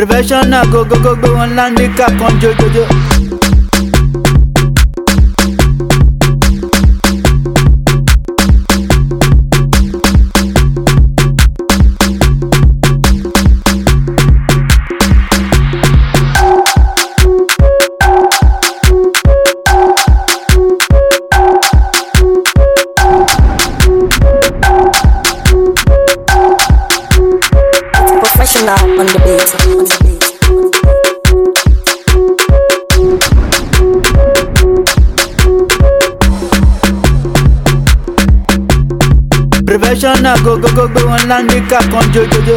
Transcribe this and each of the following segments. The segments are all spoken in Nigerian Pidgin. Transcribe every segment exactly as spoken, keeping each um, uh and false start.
Professional go go go go one land ká kan jojojo. Professional on the beat, on the beat. Professional go go go go one land ká kan jojojo.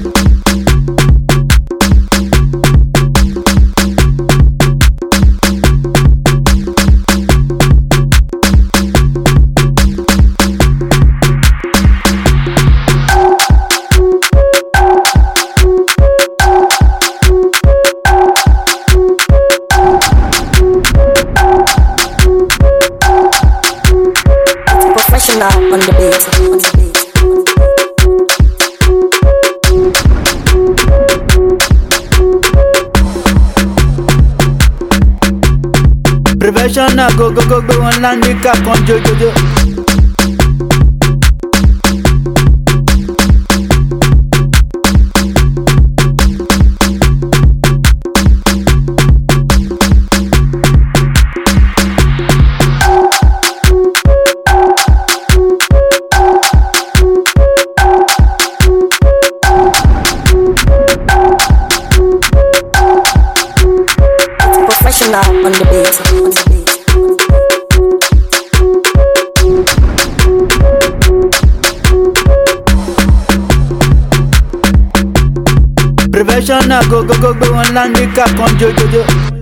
Professional on the beat, on the beat. Professional go go go go one land ká kan jojojo. Professional on the beat, on the beat. Professional go go go go one land ká kan jojojo.